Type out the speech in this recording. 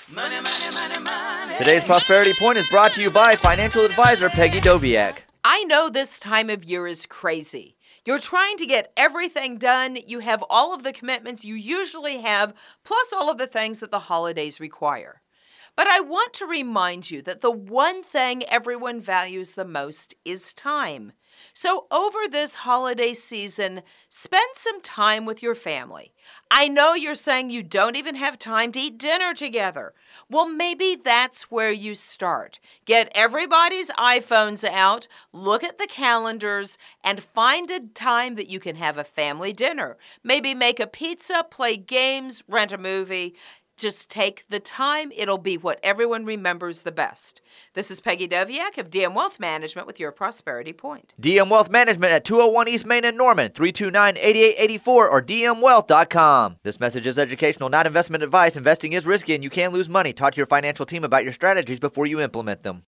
Money, money, money, money. Today's Prosperity Point is brought to you by financial advisor Peggy Doviak. I know this time of year is crazy. You're trying to get everything done. You have all of the commitments you usually have, plus all of the things that the holidays require. But I want to remind you that the one thing everyone values the most is time. So over this holiday season, spend some time with your family. I know you're saying you don't even have time to eat dinner together. Well, maybe that's where you start. Get everybody's iPhones out, look at the calendars, and find a time that you can have a family dinner. Maybe make a pizza, play games, rent a movie. Just take the time. It'll be what everyone remembers the best. This is Peggy Doviak of DM Wealth Management with your Prosperity Point. DM Wealth Management at 201 East Main in Norman, 329-8884 or dmwealth.com. This message is educational, not investment advice. Investing is risky and you can lose money. Talk to your financial team about your strategies before you implement them.